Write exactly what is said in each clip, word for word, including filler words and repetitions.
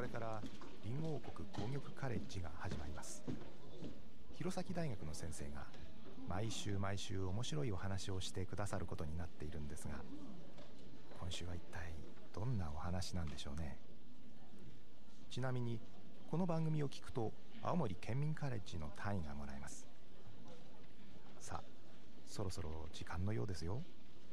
からリンゴ王国工業カレッジが始まります。弘前大学の先生が毎週毎週面白いお話をしてくださることになっているんですが、今週は一体どんなお話なんでしょうね。ちなみにこの番組を聞くと青森県民カレッジの単位がもらえます。さあ、そろそろ時間のようですよ。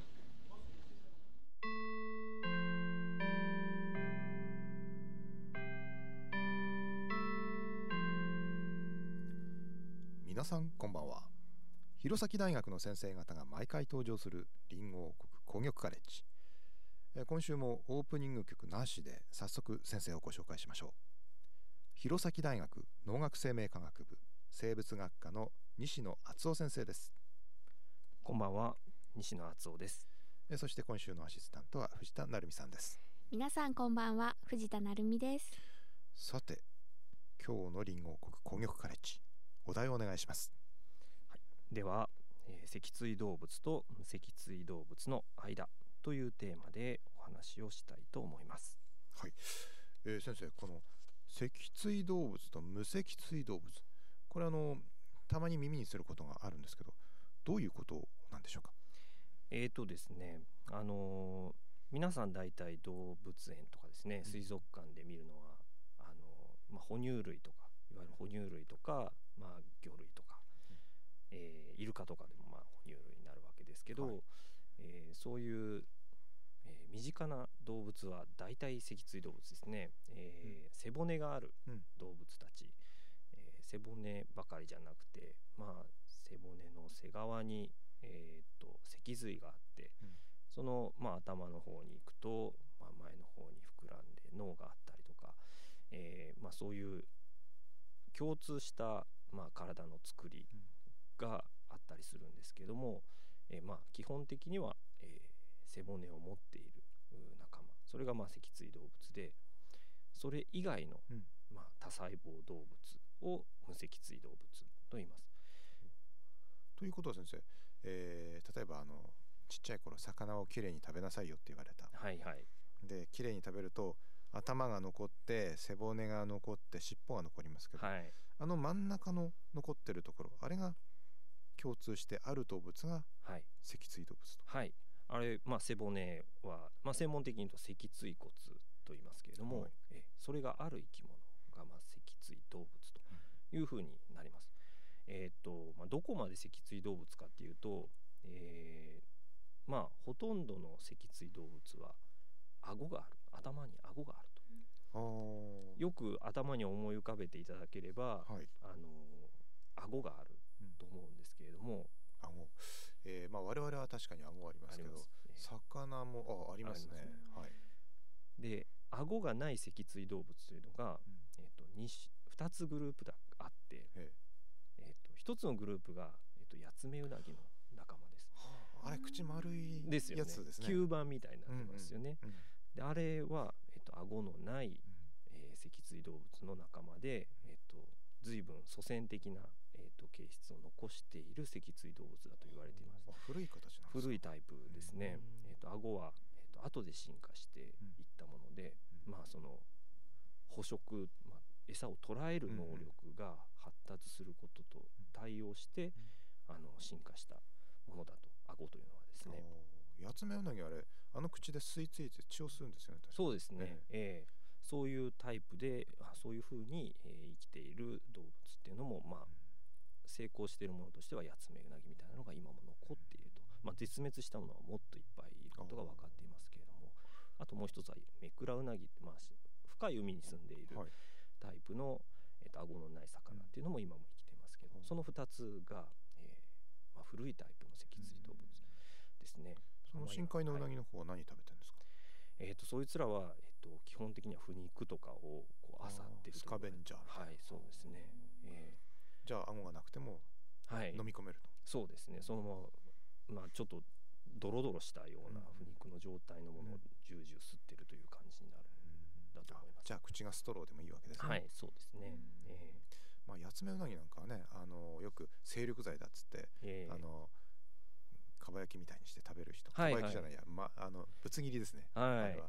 皆さんこんばんは。弘前大学の先生方が毎回登場するリンゴ王国工業カレッジ。今週もオープニング曲なしで早速先生をご紹介しましょう。弘前大学農学生命科学部生物学科の西野敦夫先生です。 こんばんは、西野敦夫です。 そして今週のアシスタントは藤田成美さんです。 皆さんこんばんは、藤田成美です。 さて、今日のリンゴ王国工業カレッジ、お題をお願いします。 はい、では、えー、脊椎動物と無脊椎動物の間というテーマでお話をしたいと思います。 はい、えー、先生、この脊椎動物と無脊椎動物、これあのたまに耳にすることがあるんですけど、どういうことなんでしょうか。 えーとですね、あのー、皆さん大体動物園とかですね、水族館で見るのはあのーまあ、哺乳類とか、いわゆる哺乳類とか、まあ、魚類とか、うんえー、イルカとかでもまあ哺乳類になるわけですけど、はいえー、そういう、えー、身近な動物は大体脊椎動物ですね、えーうん、背骨がある動物たち、うんえー、背骨ばかりじゃなくて、まあ、背骨の背側に、えー、と脊髄があって、うん、その、まあ、頭の方に行くと、まあ、前の方に膨らんで脳があったりとか、えーまあ、そういう共通した、まあ、体の作りがあったりするんですけども、えーまあ、基本的には、えー、背骨を持っている仲間、それがまあ脊椎動物で、それ以外の、うんまあ、多細胞動物を無脊椎動物と言います。 ということは先生、えー、例えばあのちっちゃい頃魚をきれいに食べなさいよって言われた、 はいはい、 できれいに食べると頭が残って背骨が残って尻尾が残りますけど、はい、あの真ん中の残ってるところ、あれが共通してある動物が脊椎動物と、 はい、あれ、まあ、背骨は、まあ、専門的に言うと脊椎骨と言いますけれども、はい、えそれがある生き物がまあ脊椎動物というふうになります。うんえーとまあ、どこまで脊椎動物かっていうと、えーまあ、ほとんどの脊椎動物は顎がある、頭に顎があると、うん、よく頭に思い浮かべていただければ、はい、あの顎があると思うんですけれども、 うん、顎、えーまあ、我々は確かに顎ありますけど、ね、魚も あ, ありますね。ありますね、はい、 で顎がない脊椎動物というのが、うんえー、と 2, 2つグループがあって、ええー、とひとつのグループが、えー、とヤツメウナギの仲間です。 はあ、あれ口丸いやつですね。 ですよね。吸盤みたいになってますよね。うんうんうん、であれは、えー、と顎のない、えー、脊椎動物の仲間で、えー、と随分祖先的な、えー、と形質を残している脊椎動物だと言われています。 古い形なんですか。 古いタイプですね。えー、と顎は、えー、と後で進化していったもので、うんまあ、その捕食、まあ、餌を捕らえる能力が発達することと対応して、うん、あの進化したものだと、顎というのはですね。 ヤツメウナギ、あれあの口で吸い付いて血を吸うんですよね。 そうですね、えー、そういうタイプでそういうふうに、えー、生きている動物っていうのも、まあ、成功しているものとしてはヤツメウナギみたいなのが今も残っていると、まあ、絶滅したものはもっといっぱいいることが分かっていますけれども、あともう一つはメクラウナギって、まあ、深い海に住んでいるタイプの、えー、と顎のない魚っていうのも今も生きていますけど、そのふたつが、えーまあ、古いタイプの脊椎動物ですね。 その深海のウナギの方は何食べてるんですか。 はい、えー、とそいつらは、えー、と基本的には腐肉とかをこう漁ってると。 スカベンジャー。 はい、そうですね、えー、じゃあ顎がなくても飲み込めると、 はい、そうですね。そのまま、まあ、ちょっとドロドロしたような腐肉の状態のものをジュージュー吸ってるという感じになるんだと思います。 じゃあ口がストローでもいいわけですね。 はい、そうですね。えーまあ、ヤツメウナギなんかはね、あのよく精力剤だっつって、えー、あのかば焼きみたいにして食べる人、かば焼きじゃないや、はいはいま、あのぶつ切りですね。 はい、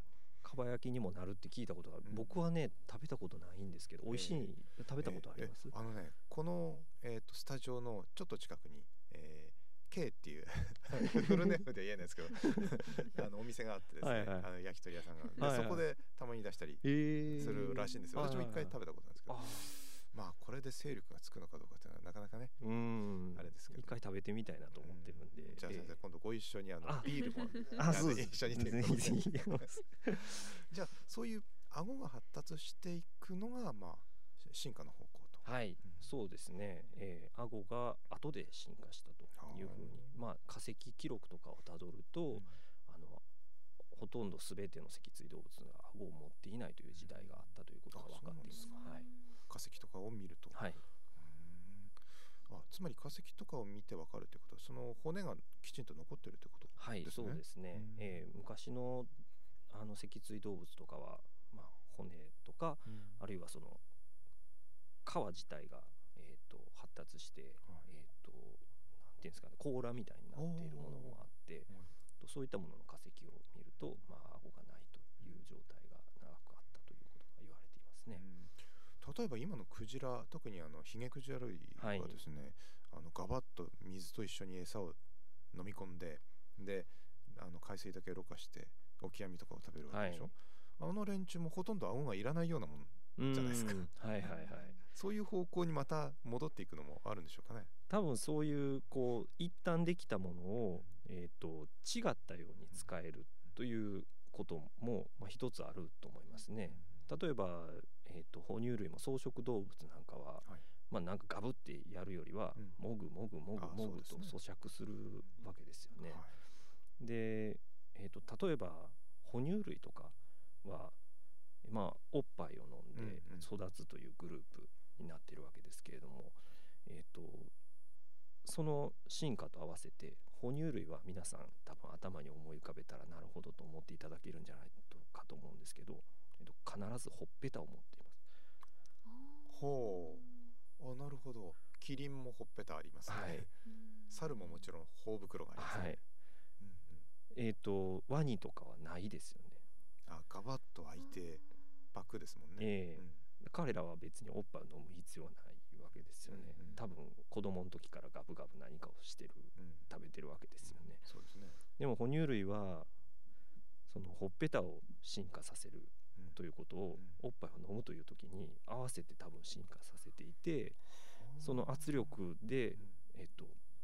かば焼きにもなるって聞いたことがある、うん、僕はね食べたことないんですけど美味しい、えー、食べたことあります？ えー、あのねこの、えー、とスタジオのちょっと近くに、えー K っていうフルネームでは言えないですけどあのお店があってですね、はいはい、あの焼き鳥屋さんが、はいはい、そこでたまに出したりするらしいんですよ、えー、私も一回食べたことなんですけど、はいはい、まあこれで勢力がつくのかどうかっていうのはなかなかねうんあれですけど一回食べてみたいなと思ってるんで、 うん、じゃあ先生、えー、今度ご一緒にあのあビールもあそう一緒にぜひぜひじゃあそういう顎が発達していくのがまあ進化の方向と。 はい、うん、そうですね、えー、顎が後で進化したというふうに、まあ、化石記録とかをたどると、うん、あのほとんど全ての脊椎動物が顎を持っていないという時代があったということが分かっています。はい、 化石とかを見ると、 はい、 うんあつまり化石とかを見て分かるということはその骨がきちんと残っているということですね。 はい、そうですね、うんえー、昔のあの脊椎動物とかは、まあ、骨とか、うん、あるいはその皮自体が、えー、と発達して、はいえー、となんていうんですかね甲羅みたいになっているものもあって、とそういったものの化石を見ると、まあ、顎がないという状態が長くあったということが言われていますね。 うん、例えば今のクジラ特にあのヒゲクジラ類はですね、はい、あのガバッと水と一緒に餌を飲み込んでであの海水だけろ過してオキアミとかを食べるわけでしょ、はい、あの連中もほとんど顎がいらないようなもんじゃないですか。 はいはいはい。 そういう方向にまた戻っていくのもあるんでしょうかね。 多分そういうこう一旦できたものを、うんえー、と違ったように使えるということも、まあ、一つあると思いますね。例えば、えー、と哺乳類も草食動物なんかは、はいまあ、なんかガブってやるよりは、うん、もぐもぐもぐもぐと咀嚼するわけですよね。はい、で、えー、と例えば哺乳類とかはまあ、おっぱいを飲んで育つというグループになっているわけですけれども、えーと、その進化と合わせて哺乳類は皆さん多分頭に思い浮かべたらなるほどと思っていただけるんじゃないかと思うんですけど、えーと、必ずほっぺたを持っています。 ほうあなるほど。キリンもほっぺたありますね、はい、猿ももちろん頬袋がありますね、はいうんうん、えーとワニとかはないですよね。 あガバッと開いてバックですもんね、 えーうん、彼らは別におっぱいを飲む必要ないわけですよね、うんうん、多分子供の時からガブガブ何かをしてる、うん、食べてるわけですよね、うん、 そうですね。 でも哺乳類はそのほっぺたを進化させるということを、うん、おっぱいを飲むという時に合わせて多分進化させていて、うん、その圧力で、うんえっと、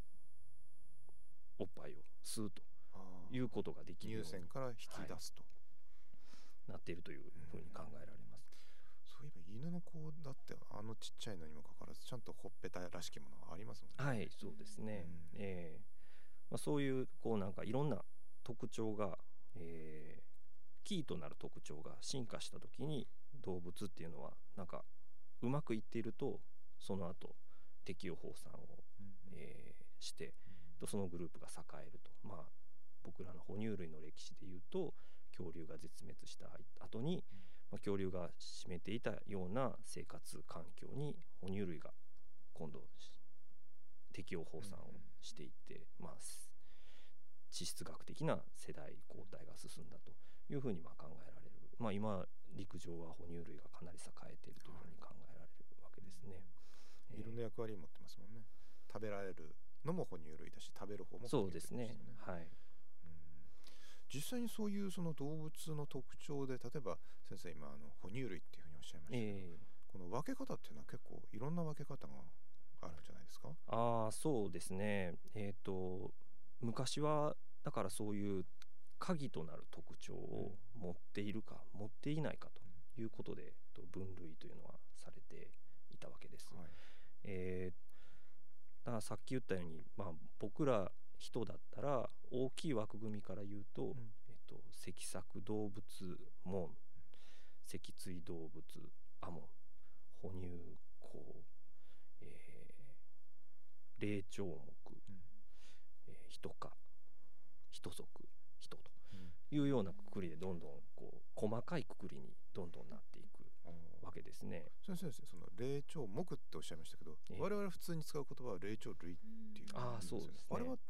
おっぱいを吸うということができるように乳腺から引き出すと、はいなっているというふうに考えられます、 うん、そういえば犬の子だってあのちっちゃいのにもかかわらずちゃんとほっぺたらしきものがありますもんね。 はいそうですね、うんえーまあ、そういうこうなんかいろんな特徴が、えー、キーとなる特徴が進化した時に動物っていうのはなんかうまくいっているとその後適応放散を、うんえー、して、うん、そのグループが栄えると、まあ、僕らの哺乳類の歴史でいうと恐竜が絶滅した後に、うんまあ、恐竜が占めていたような生活環境に哺乳類が今度適応放散をしていって、うんまあ、地質学的な世代交代が進んだというふうにまあ考えられる、まあ、今陸上は哺乳類がかなり栄えているというふうに考えられるわけですね、 うん、いろんな役割を持ってますもんね。食べられるのも哺乳類だし食べる方も哺乳類ですね。 そうですね、はい。 実際にそういうその動物の特徴で例えば先生今あの哺乳類っていうふうにおっしゃいましたけど、えー、この分け方っていうのは結構いろんな分け方があるんじゃないですか。 ああそうですね。えっと昔はだからそういう鍵となる特徴を持っているか、うん、持っていないかということで、うん、分類というのはされていたわけです、はいえー、だからさっき言ったように、まあ、僕ら人だったら大きい枠組みから言うと、うんえっと、脊索動物門、脊椎動物アモン、哺乳綱、えー、霊長目、うんえー、人科、人属、人というようなくくりでどんどんこう細かいくくりにどんどんなっていくわけですね。 先生、その霊長目っておっしゃいましたけど、えー、我々普通に使う言葉は霊長類っていう、 ああそうですね。 あれは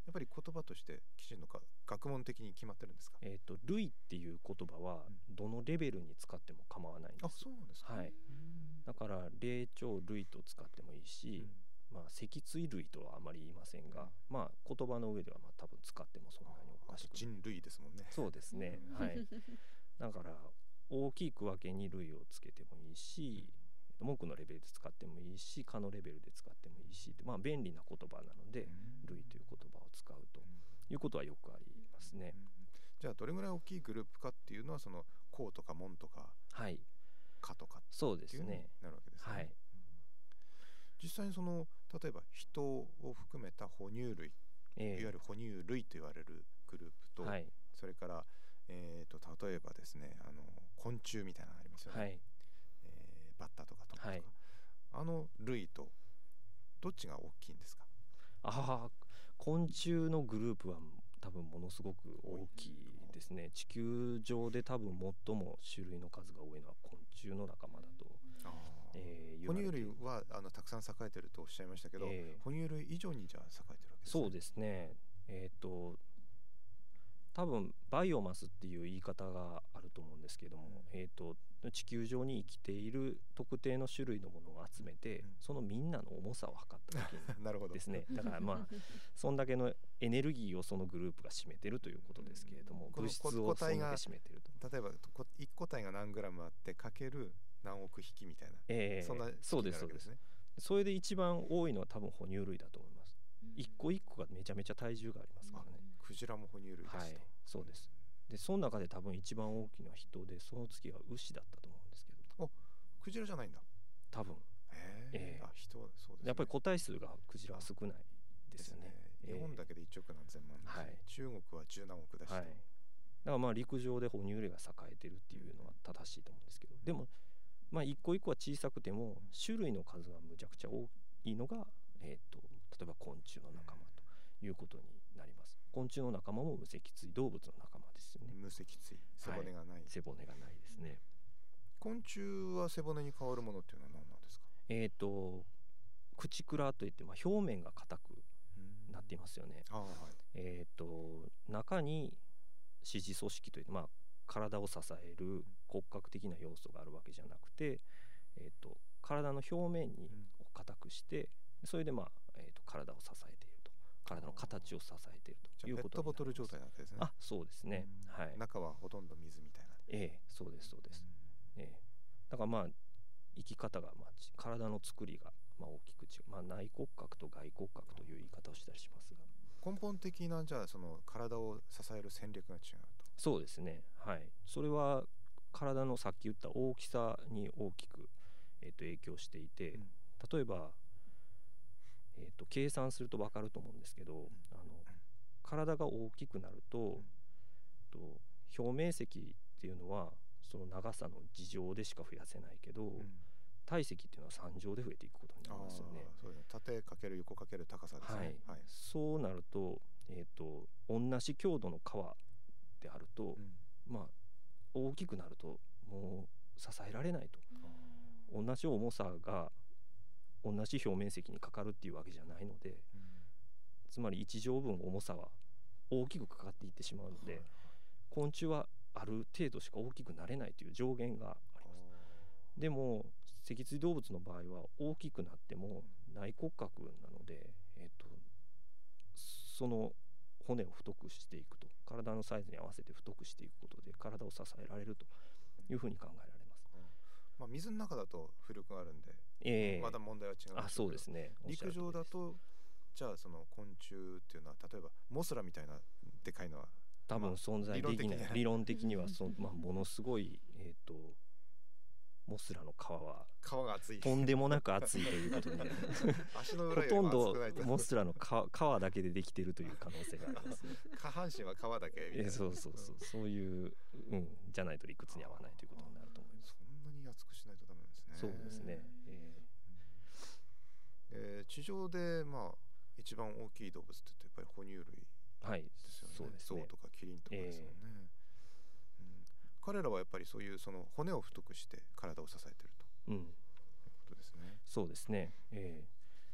やっぱり言葉としてきちんとか学問的に決まってるんですか？ えー、と類っていう言葉はどのレベルに使っても構わないんです。 あ、そうなんですか。 はい、だから霊長類と使ってもいいし、うん、まあ脊椎類とはあまり言いませんが、うん、まあ言葉の上ではまあ多分使ってもそんなにおかしくない。 人類ですもんね。 そうですね、はい。だから大きい区分けに類をつけてもいいし、文句のレベルで使ってもいいし、科のレベルで使ってもいいし、まあ便利な言葉なので、うん、類という言葉を使うということはよくありますね。うん、 じゃあどれぐらい大きいグループかっていうのはその項とか門とか、 はい、 科とかっていうになるわけですね。 はい、 実際にその例えば人を含めた哺乳類、えー、いわゆる哺乳類と言われるグループと、はい、それから、えー、と例えばですね、あの昆虫みたいなのがありますよね。はい、えー、バッタとかトンボとか、はい、あの類とどっちが大きいんですか？ ああ、昆虫のグループは多分ものすごく大きいですね。地球上で多分最も種類の数が多いのは昆虫の仲間だと、 えー、哺乳類はあのたくさん栄えてるとおっしゃいましたけど、えー、哺乳類以上にじゃあ栄えてるわけですね。 そうですね。えっと多分バイオマスっていう言い方があると思うんですけども、うん、えーと地球上に生きている特定の種類のものを集めて、うん、そのみんなの重さを測った時にですねだからまあそんだけのエネルギーをそのグループが占めてるということですけれども、うん、物質をそんだけ占めてると、 例えばいち個体が何グラムあってかける何億匹みたいな、 えー、 そんなそうですそうですね。それで一番多いのは多分哺乳類だと思います。一個一個がめちゃめちゃ体重がありますからね。 クジラも哺乳類ですと、 はい、そうです。でその中で多分一番大きいのは人で、その次は牛だったと思うんですけど。 あ、クジラじゃないんだ。 多分。 へえ。あ、人はそうですね。 やっぱり個体数がクジラは少ないですよね。 ですね。日本だけでいちおくなんぜんまんだし、はい、中国はじゅうなんおくだし、はい、だからまあ陸上で哺乳類が栄えてるっていうのは正しいと思うんですけど、でもまあ一個一個は小さくても種類の数がむちゃくちゃ多いのが、えーと、例えば昆虫の仲間ということになります。昆虫の仲間も無脊椎動物の仲間ですよね。 無脊椎、背骨がない、はい、 背骨がないですね。 昆虫は背骨に変わるものっていうのは何なんですか？ えーと口倉といって、まあ、表面が硬くなっていますよね。 はい、 えーと中に支持組織といって、まあ、体を支える骨格的な要素があるわけじゃなくて、えーと体の表面に硬くして、それで、まあえーと体を支えていると、体の形を支えているということになります。 ペットボトル状態なわけですね。 あ、そうですね、はい、 中はほとんど水みたいな。 ええ、そうですそうです、ええ、だからまあ生き方が、まあ、体の作りがまあ大きく違う、まあ、内骨格と外骨格という言い方をしたりしますが、 根本的なじゃあその体を支える戦略が違うと。 そうですね、はい、それは体のさっき言った大きさに大きく、えー、と影響していて、うん、例えば、えー、と計算すると分かると思うんですけど、うん、あの体が大きくなると、うん、と表面積っていうのはその長さの二乗でしか増やせないけど、うん、体積っていうのは三乗で増えていくことになりますよね。 そうですね、縦かける横かける高さですね。 はいはい、そうなると、えー、と同じ強度の皮であると、うん、まあ大きくなるともう支えられないと、うん、同じ重さが同じ表面積にかかるっていうわけじゃないので、うん、つまりいち乗分重さは大きくかかっていってしまうので、はい、昆虫はある程度しか大きくなれないという上限があります。でも脊椎動物の場合は大きくなっても内骨格なので、えーと、その骨を太くしていくと、体のサイズに合わせて太くしていくことで体を支えられるというふうに考えられます。 まあ、水の中だと浮力があるんで、 えー、 まだ問題は違うんですけど、 あ、そうですね、 陸上だとじゃあその昆虫っていうのは例えばモスラみたいなでかいのは多分存在できない、まあ、理論的にはそ、まあ、ものすごい、えーとモスラの皮は皮が厚い、 とんでもなく厚いということになります足の裏よりほも厚くないととんどモスラの皮、皮だけでできているという可能性があります、ね、 下半身は皮だけみたいな、 えそうそうそう、そういう、うん、じゃないと理屈に合わないということになると思います。 そんなに厚くしないとダメなんですね。 そうですね、えーえー、地上でまあ一番大きい動物ってやっぱり哺乳類ですよね。 そうですね、 象とかキリンとかですよね、えーうん、彼らはやっぱりそういうその骨を太くして体を支えていると、 うん、 いうことですね。 そうですね、え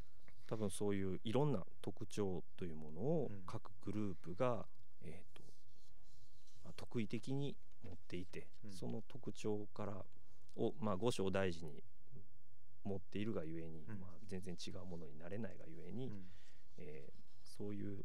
多分そういういろんな特徴というものを各グループが、えーとまあ、特異的に持っていて、うん、その特徴からを、まあ、五種を大事に持っているがゆえに、うんまあ、全然違うものになれないがゆえに、うんえー、そういう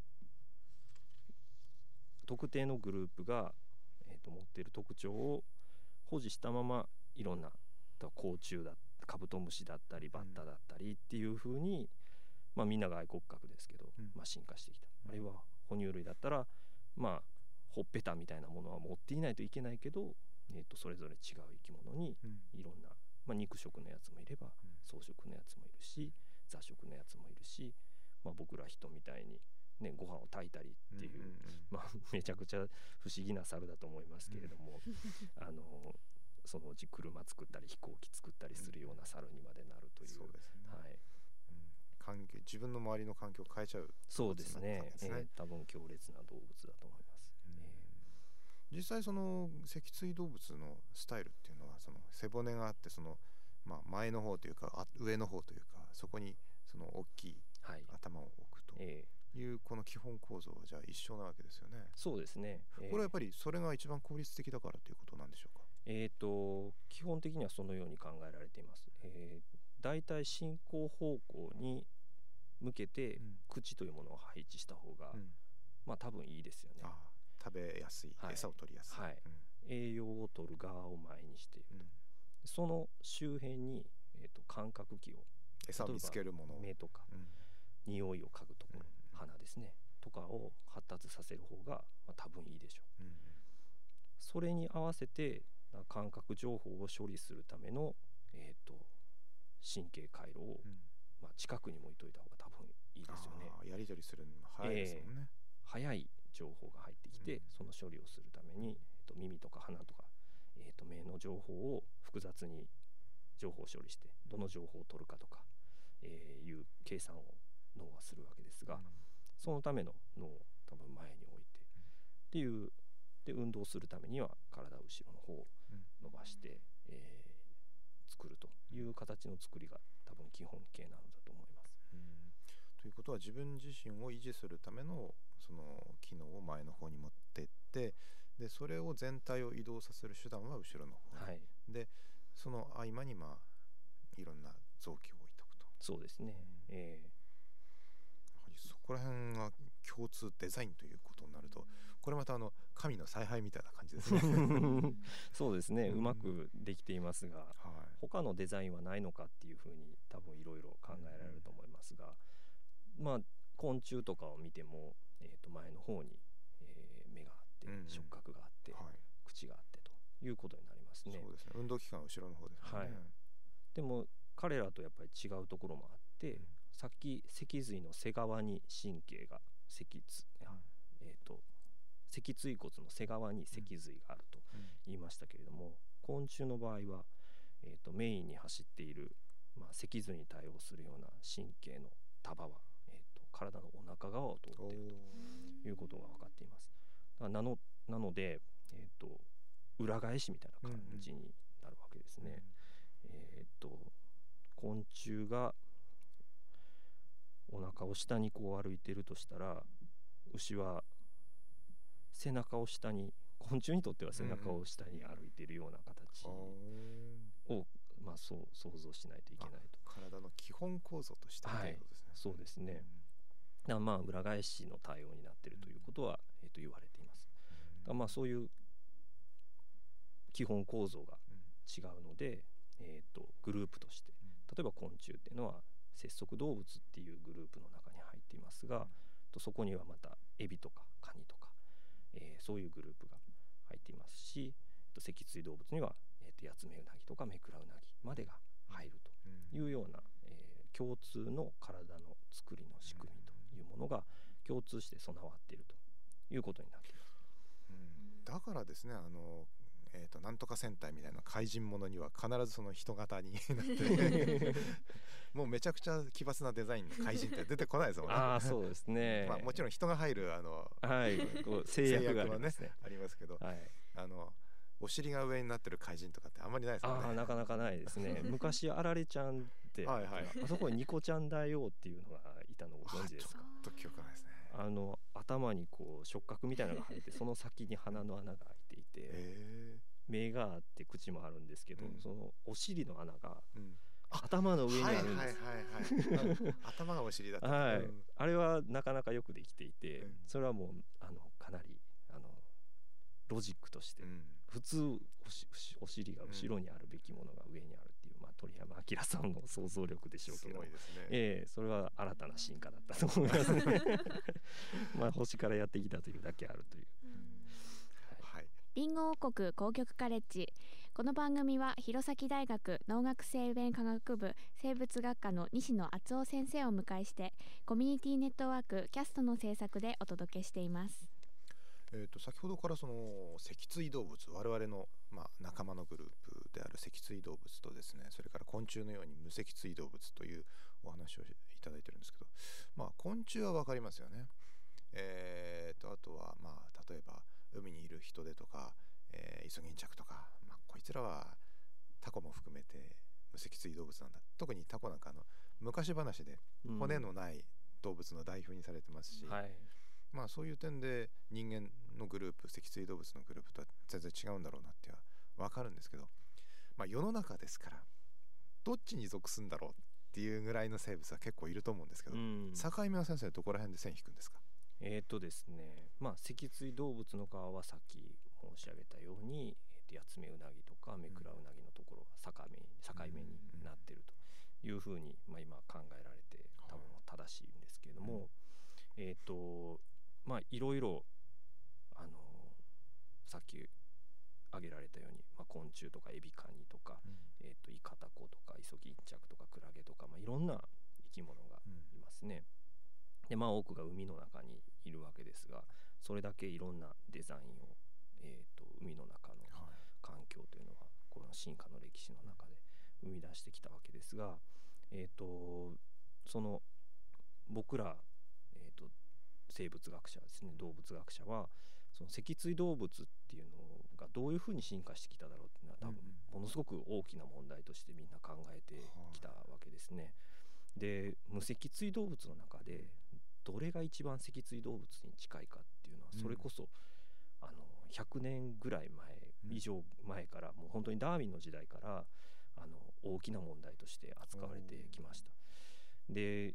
特定のグループが、えーと持っている特徴を保持したままいろんな甲虫だカブトムシだったりバッタだったりっていう風に、まあ、みんなが愛骨格ですけど、うんまあ、進化してきた。あるいは哺乳類だったら、まあ、ほっぺたみたいなものは持っていないといけないけど、えー、とそれぞれ違う生き物にいろんな、まあ、肉食のやつもいれば草食のやつもいるし雑食のやつもいるし、まあ、僕ら人みたいに、ね、ご飯を炊いたりっていう、うんうんうんまあ、めちゃくちゃ不思議な猿だと思いますけれども、うん、あのそのうち車作ったり飛行機作ったりするような猿にまでなるという、 そうですね、 はいうん、環境自分の周りの環境を変えちゃう、 そうですね、えー、多分強烈な動物だと思います、うんえー、実際その脊椎動物のスタイルっていうのはその背骨があってその、まあ、前の方というか上の方というかそこにその大きい頭を置くと、はいえーいうこの基本構造はじゃあ一緒なわけですよね。 そうですね、 えー、これはやっぱりそれが一番効率的だからということなんでしょうか。 えーと基本的にはそのように考えられています。えー、だいたい進行方向に向けて口というものを配置した方が、うん、まあ多分いいですよね。 ああ、食べやすい、はい、餌を取りやすい、 はいうん、栄養を取る側を前にしていると、うん、その周辺に、えーと感覚器を餌を見つけるもの目とか、うん、匂いを嗅ぐところ、うん鼻ですねとかを発達させる方が、まあ、多分いいでしょう、うん、それに合わせて感覚情報を処理するための、えー、と神経回路を、うんまあ、近くに置いといた方が多分いいですよね。 あやり取りするのも早いですもんね、 えー、早い情報が入ってきて、うん、その処理をするために、えー、と耳とか鼻とか、えー、と目の情報を複雑に情報処理してどの情報を取るかとか、えー、いう計算を脳はするわけですが、うんそのための脳を多分前に置いて、うん、っていうで運動するためには体を後ろの方を伸ばして、うんえー、作るという形の作りが多分基本形なのだと思います、 うん、ということは自分自身を維持するためのその機能を前の方に持っていってでそれを全体を移動させる手段は後ろの方に、はい、でその合間にまあいろんな臓器を置いとくと。 そうですね、うんえーそこら辺が共通デザインということになるとこれまたあの神の采配みたいな感じですねそうですね、うん、うまくできていますが、はい、他のデザインはないのかっていうふうに多分いろいろ考えられると思いますが、うん、まあ昆虫とかを見ても、えー、と前の方に、えー、目があって、うんうん、触覚があって、はい、口があってということになりますね。 そうですね、運動器官は後ろの方ですね、はい、 でも彼らとやっぱり違うところもあって、うんさっき脊髄の背側に神経が脊椎、えー、と脊椎骨の背側に脊髄があると言いましたけれども、うん、昆虫の場合は、えー、とメインに走っている、まあ、脊髄に対応するような神経の束は、えー、と体のお腹側を通っているということが分かっています。だからなの、なので、えー、と裏返しみたいな感じになるわけですね。うんうんえー、と昆虫がお腹を下にこう歩いているとしたら牛は背中を下に昆虫にとっては背中を下に歩いているような形を、うん、まあ、そう想像しないといけないと。 体の基本構造としてということですね、 はい、そうですね、うん、だからまあ裏返しの対応になっているということは、うんえー、と言われています。だからまあそういう基本構造が違うので、えー、とグループとして例えば昆虫っていうのは節足動物っていうグループの中に入っていますが、とそこにはまたエビとかカニとか、えー、そういうグループが入っていますし、と脊椎動物には、えー、とヤツメウナギとかメクラウナギまでが入るというような、えー、共通の体の作りの仕組みというものが共通して備わっているということになっています、 うん、だからですねあのえー、となんとか戦隊みたいな怪人ものには必ずその人型になってもうめちゃくちゃ奇抜なデザインの怪人って出てこないですもんね。 あそうですねまあ、もちろん人が入るあの、 はい、こう制約がありますね、 ありますけど、はい、あのお尻が上になってる怪人とかってあんまりないですよね。 あなかなかないですね昔あられちゃん 、 はいはい、 あそこにニコちゃん大王っていうのがいたのをご存知ですか？ ちょっと記憶ないですね。 あの頭にこう触覚みたいなのが生えてその先に鼻の穴が開いていて目があって口もあるんですけど、うん、そのお尻の穴が頭の上にあるんです。 はいはいはいはい、頭がお尻だった、 はい、うん、あれはなかなかよくできていて、うん、それはもうあのかなりあのロジックとして、うん、普通おしお尻が後ろにあるべきものが上にあるっていう、まあ、鳥山明さんの想像力でしょうけど、 すごいですね、 えー、それは新たな進化だったと思いますねまあ星からやってきたというだけあるという、 はい、リンゴ王国工業カレッジ。この番組は弘前大学農学生命科学部生物学科の西野敦夫先生をお迎えしてコミュニティネットワークキャストの制作でお届けしています。 えー、と先ほどからその脊椎動物、我々の、まあ、仲間のグループである脊椎動物とですね、それから昆虫のように無脊椎動物というお話をいただいてるんですけど、まあ、昆虫は分かりますよね。えー、とあとは、まあ、例えば海にいるヒトデとか、えー、イソギンチャクとか、まあ、こいつらはタコも含めて無脊椎動物なんだ。特にタコなんかあの昔話で骨のない動物の代表にされてますし、 うん、はい、 まあ、そういう点で人間のグループ、脊椎動物のグループとは全然違うんだろうなっては分かるんですけど、まあ、世の中ですからどっちに属すんだろうっていうぐらいの生物は結構いると思うんですけど、うん、境目は先生どこら辺で線引くんですか？ えーとですね、まあ、脊椎動物の側はさっき申し上げたように、えー、とヤツメウナギとかメクラウナギのところが境目に、境目になっているというふうに、まあ、今考えられて多分正しいんですけれども、うん、えーとまあいろいろあのさっき挙げられたように、まあ、昆虫とかエビカニとか、うん、えー、とイカタコとかイソギンチャクとかクラゲとか、まあ、いろんな生き物がいますね。うん、でまあ多くが海の中にいるわけですが、それだけいろんなデザインを、えー、と海の中の環境というのはこの進化の歴史の中で生み出してきたわけですが、えー、とその僕ら、えー、と生物学者ですね、動物学者はその脊椎動物っていうのがどういうふうに進化してきただろうっていうのは多分ものすごく大きな問題としてみんな考えてきたわけですね。で無脊椎動物の中でどれが一番脊椎動物に近いかっていうのはそれこそ、うん、あのひゃくねんぐらい前以上前からもう本当にダーウィンの時代からあの大きな問題として扱われてきました。で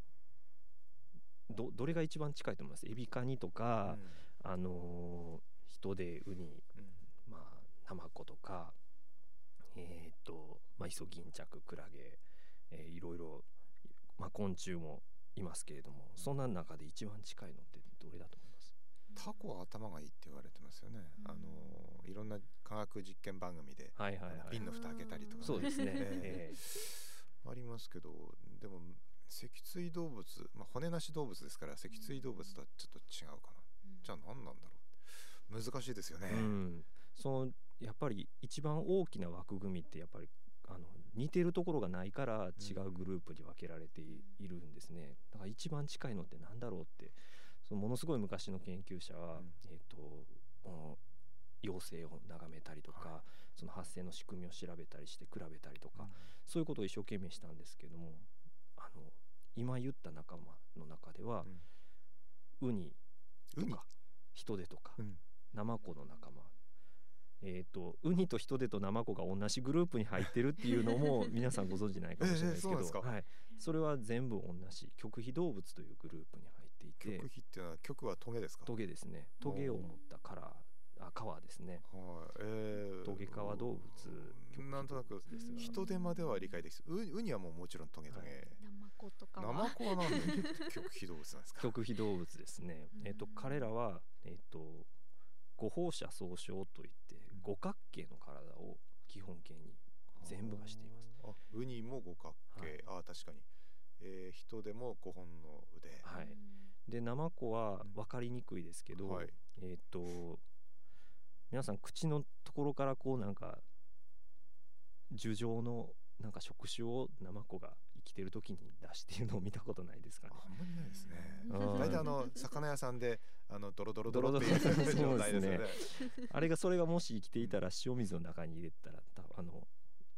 ど, どれが一番近いと思います？エビカニとか、うん、あのヒトデ、ウニ、うん、まあナマコとか、えー、とまあイソギンチャク、クラゲ、えー、いろいろ、まあ、昆虫もいますけれども、そんな中で一番近いのってどれだと思います？ タコは頭がいいって言われてますよね。うん、あのいろんな科学実験番組で、はいはいはい、瓶の蓋開けたりとか、ね、 そうですね、 えー、ありますけど、でも脊椎動物、まあ、骨なし動物ですから脊椎動物とはちょっと違うかな、うん、じゃあ何なんだろう、難しいですよね。 うん、そのやっぱり一番大きな枠組みってやっぱりあの似てるところがないから違うグループに分けられて い,、うん、いるんですね。だから一番近いのって何だろうって、そのものすごい昔の研究者は、うん、えーと幼生を眺めたりとか、はい、その発生の仕組みを調べたりして比べたりとか、うん、そういうことを一生懸命したんですけども、あの今言った仲間の中では、うん、ウニとかヒトデとか、うん、ナマコの仲間、えーと、ウニとヒトデとナマコが同じグループに入ってるっていうのも皆さんご存知ないかもしれないですけど、えー、そうはい、それは全部同じ極皮動物というグループに入っていて、 極皮っていうのは極はトゲですか？ トゲですね。トゲを持ったカラーあ皮ですね、 はい、えー、 トゲ皮動物、 なんとなくヒトデまでは理解できる。ウニはもうもちろんトゲトゲ、はい、 ナマコとかはナマコは何で極皮動物なんですか？ 極皮動物ですね。えーと彼らは、えーと五放射総称といって五角形の体を基本形に全部がしています。 あ、ウニも五角形、はい、あ確かに、えー、ヒトデもごほんの腕、 はい、でナマコは分かりにくいですけど、うん、はい、えーと皆さん口のところからこうなんか樹状のなんか触手をナマコが生きてる時に出しているのを見たことないですかね？ あんまりないですね。大体あの魚屋さんであのドロドロドロっていう状態ですよね。 あれがそれがもし生きていたら塩水の中に入れたらあの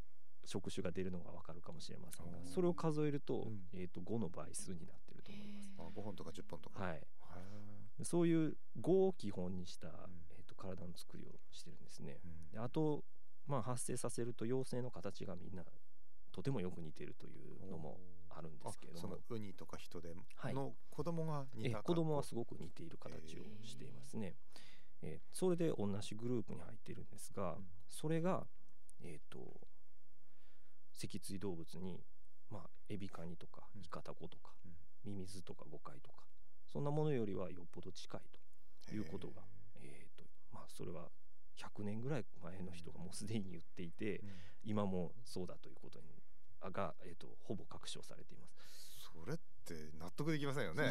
触手が出るのが分かるかもしれませんが、それを数えると、うん、えーとごの倍数になってると思います。 あ、ごほんとかじゅっぽんとか、 はい、そういうごを基本にした、うん、えーと体の作りをしてるんですね、うん、であと、まあ、発生させると幼生の形がみんなとてもよく似てるというのもあるんですけれども、 そのウニとかヒトデの子供が似た、はい、 子供はすごく似ている形をしていますね。えー、それで同じグループに入っているんですが、うん、それが、えーと脊椎動物に、まあ、エビカニとかイカタコとか、うん、ミミズとかゴカイとかそんなものよりはよっぽど近いということが、えーとまあ、それはひゃくねんぐらい前の人がもうすでに言っていて、うん、今もそうだということにが、えーと、ほぼ確証されています。 それって納得できませんよね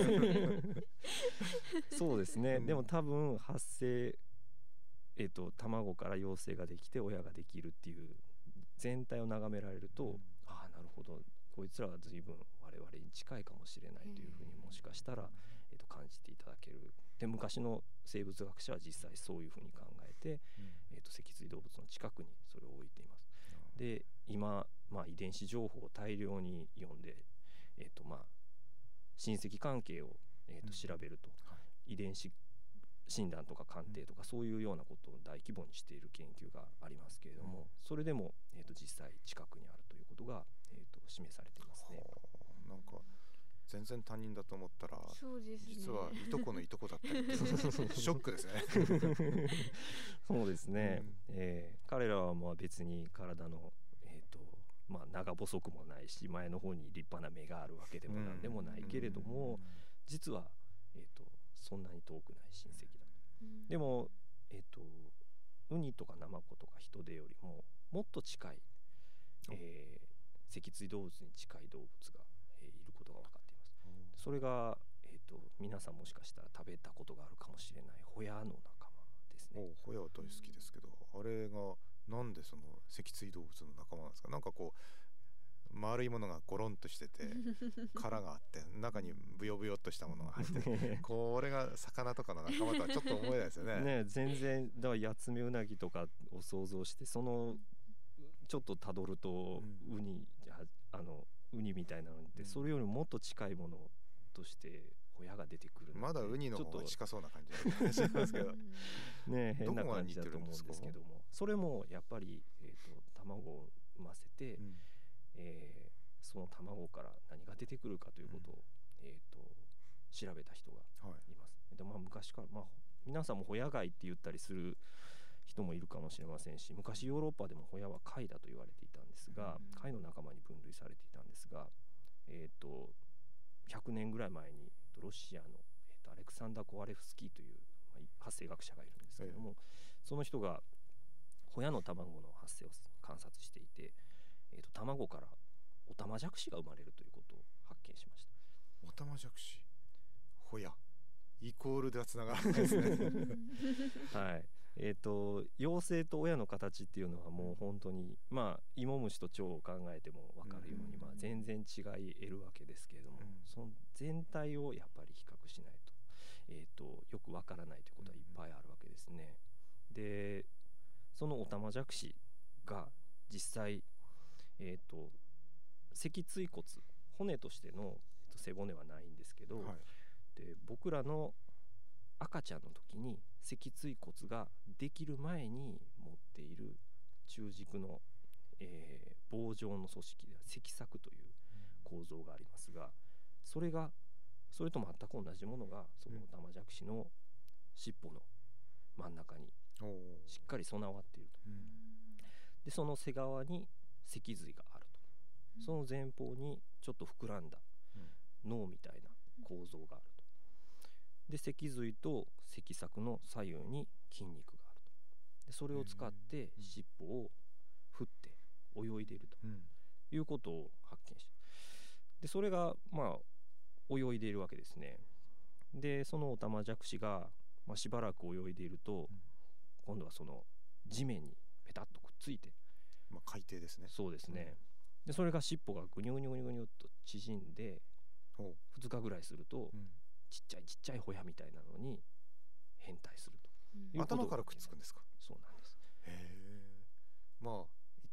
そうですね、うん、でも多分発生、えーと、卵から幼生ができて親ができるっていう全体を眺められると、うん、ああなるほど、こいつらは随分我々に近いかもしれないというふうにもしかしたら、えー、と感じていただける。で昔の生物学者は実際そういうふうに考えて、うんえー、と脊椎動物の近くにそれを置いています。で今、まあ、遺伝子情報を大量に読んで、えーとまあ、親戚関係を、えー、と調べると、うんはい、遺伝子診断とか鑑定とかそういうようなことを大規模にしている研究がありますけれども、うん、それでも、えー、と実際近くにあるということが、えー、と示されていますね。 なんか全然他人だと思ったら、 そうですね、 実はいとこのいとこだったりショックですねそうですね、うんえー、彼らはまあ別に体の、えーとまあ、長細くもないし前の方に立派な目があるわけでもなんでもないけれども、うん、実は、えーとそんなに遠くない親戚だと、うん、でも、えーと、ウニとかナマコとかヒトデよりももっと近い、えー、脊椎動物に近い動物が、えー、いることが分かっています、うん、それが、えーと、皆さんもしかしたら食べたことがあるかもしれないホヤの仲間ですね。 おホヤは大好きですけど、あれがなんでその脊椎動物の仲間なんですか。なんかこう丸いものがゴロンとしてて殻があって中にブヨブヨっとしたものが入っててこれが魚とかの仲間とはちょっと思えないですよね。 ね全然だからヤツメウナギとかを想像してそのちょっとたどるとウニ、うん、あのウニみたいなのってそれよりもっと近いものとしてホヤが出てくるのでまだウニの方が近そうな感じがしますけどね変な感じだと思うんですけども、それもやっぱり、えーと、卵を産ませて、うんえー、その卵から何が出てくるかということを、うんえー、と調べた人がいます、はいでまあ、昔から、まあ、皆さんもホヤ貝って言ったりする人もいるかもしれませんし、昔ヨーロッパでもホヤは貝だと言われていたんですが、うん、貝の仲間に分類されていたんですが、えー、とひゃくねんぐらい前にロシアの、えー、とアレクサンダー・コワレフスキーという、まあ、発生学者がいるんですけども、ええ、その人がホヤの卵の発生を観察していて、えー、と卵からオタマジャクシが生まれるということを発見しました。 オタマジャクシホヤイコールではつながらないですねはいえー、と幼生と親の形っていうのはもう本当に、まあ、芋虫と蝶を考えても分かるように、まあ、全然違い得るわけですけれども、うん、その全体をやっぱり比較しないと、えー、とよく分からないということはいっぱいあるわけですね。でそのオタマジャクシが実際、えー、と脊椎骨骨としての、えー、と背骨はないんですけど、はい、で僕らの赤ちゃんの時に脊椎骨ができる前に持っている中軸の、えー、棒状の組織で脊索という構造がありますが、それがそれと全く同じものがそのオタマジャクシの尻尾の真ん中にしっかり備わっていると、うん、でその背側に脊髄があると、その前方にちょっと膨らんだ脳みたいな構造があると。で脊髄と脊索の左右に筋肉があると。でそれを使って尻尾を振って泳いでいるということを発見した。でそれがまあ泳いでいるわけですね。でそのオタマジャクシが、まあ、しばらく泳いでいると、うん、今度はその地面にペタッとくっついて、 まあ、海底ですね。 そうですね、うん、でそれが尻尾がグニュグニュグニュグニュっと縮んでふつかぐらいすると、うん、ちっちゃいちっちゃいホヤみたいなのに変態するということ、 うん、頭からくっつくんですか。 そうなんです。 へえ。まあ言っ